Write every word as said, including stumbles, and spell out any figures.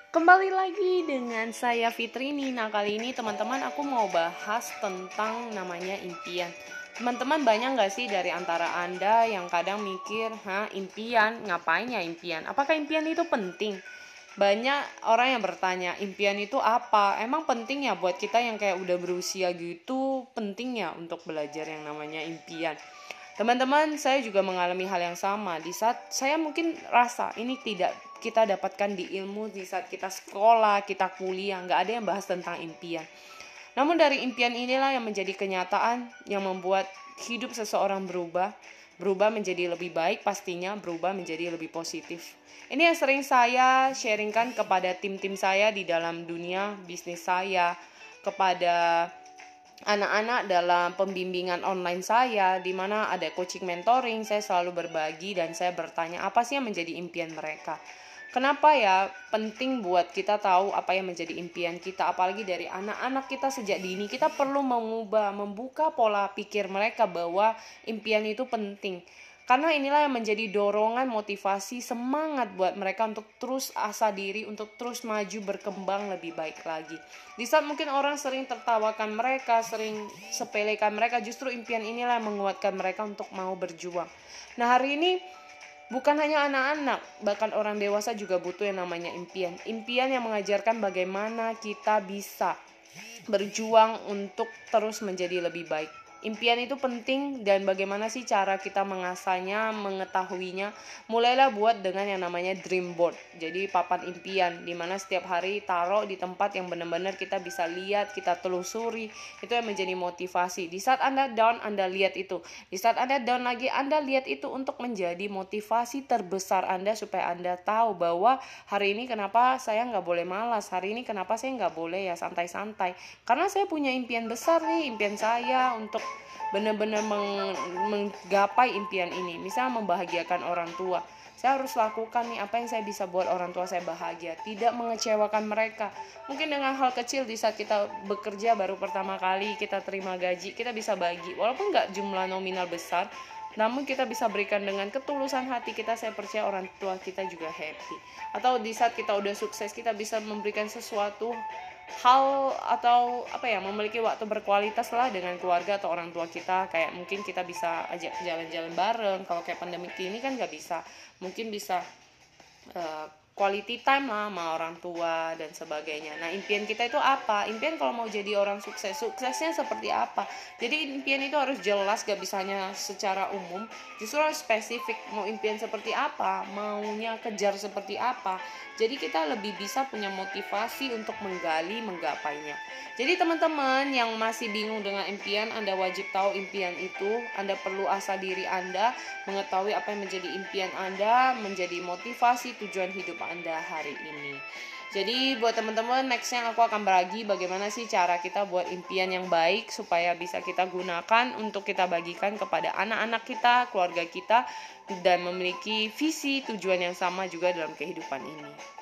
Kembali lagi dengan saya Fitrini. Nah, kali ini teman-teman aku mau bahas tentang namanya impian. Teman-teman banyak gak sih dari antara Anda yang kadang mikir, Hah impian, ngapain ya impian? Apakah impian itu penting? Banyak orang yang bertanya, impian itu apa? Emang penting ya buat kita yang kayak udah berusia gitu, penting ya untuk belajar yang namanya impian? Teman-teman, saya juga mengalami hal yang sama. Di saat saya mungkin rasa ini tidak kita dapatkan di ilmu, di saat kita sekolah, kita kuliah, nggak ada yang bahas tentang impian. Namun dari impian inilah yang menjadi kenyataan, yang membuat hidup seseorang berubah, berubah menjadi lebih baik pastinya, berubah menjadi lebih positif. Ini yang sering saya sharingkan kepada tim-tim saya di dalam dunia bisnis saya, kepada anak-anak dalam pembimbingan online saya, di mana ada coaching mentoring. Saya selalu berbagi dan saya bertanya apa sih yang menjadi impian mereka. Kenapa ya penting buat kita tahu apa yang menjadi impian kita, apalagi dari anak-anak kita sejak dini. Kita perlu mengubah, membuka pola pikir mereka bahwa impian itu penting. Karena inilah yang menjadi dorongan, motivasi, semangat buat mereka untuk terus asa diri, untuk terus maju, berkembang lebih baik lagi. Di saat mungkin orang sering tertawakan mereka, sering sepelekan mereka, justru impian inilah yang menguatkan mereka untuk mau berjuang. Nah, hari ini bukan hanya anak-anak, bahkan orang dewasa juga butuh yang namanya impian. Impian yang mengajarkan bagaimana kita bisa berjuang untuk terus menjadi lebih baik. Impian itu penting dan bagaimana sih cara kita mengasahnya, mengetahuinya. Mulailah buat dengan yang namanya dream board. Jadi papan impian, dimana setiap hari taruh di tempat yang benar-benar kita bisa lihat, kita telusuri. Itu yang menjadi motivasi. Di saat Anda down, Anda lihat itu. Di saat Anda down lagi, Anda lihat itu untuk menjadi motivasi terbesar Anda, supaya Anda tahu bahwa hari ini kenapa saya nggak boleh malas, hari ini kenapa saya nggak boleh ya santai-santai. Karena saya punya impian besar nih, impian saya untuk benar-benar meng, menggapai impian ini. Misal membahagiakan orang tua, saya harus lakukan nih apa yang saya bisa buat orang tua saya bahagia, tidak mengecewakan mereka. Mungkin dengan hal kecil, di saat kita bekerja baru pertama kali kita terima gaji, kita bisa bagi walaupun nggak jumlah nominal besar, namun kita bisa berikan dengan ketulusan hati kita. Saya percaya orang tua kita juga happy. Atau di saat kita udah sukses, kita bisa memberikan sesuatu hal atau apa ya, memiliki waktu berkualitas lah dengan keluarga atau orang tua kita. Kayak mungkin kita bisa ajak jalan-jalan bareng. Kalau kayak pandemi ini kan nggak bisa, mungkin bisa uh, quality time lah sama orang tua dan sebagainya. Nah, impian kita itu apa? Impian kalau mau jadi orang sukses, suksesnya seperti apa? Jadi impian itu harus jelas, gak bisa hanya secara umum, justru harus spesifik. Mau impian seperti apa? Maunya kejar seperti apa? Jadi kita lebih bisa punya motivasi untuk menggali, menggapainya. Jadi teman-teman yang masih bingung dengan impian, Anda wajib tahu impian itu. Anda perlu asah diri Anda, mengetahui apa yang menjadi impian Anda, menjadi motivasi tujuan hidup Anda hari ini. Jadi buat teman-teman, nextnya aku akan berbagi bagaimana sih cara kita buat impian yang baik, supaya bisa kita gunakan untuk kita bagikan kepada anak-anak kita, keluarga kita, dan memiliki visi tujuan yang sama juga dalam kehidupan ini.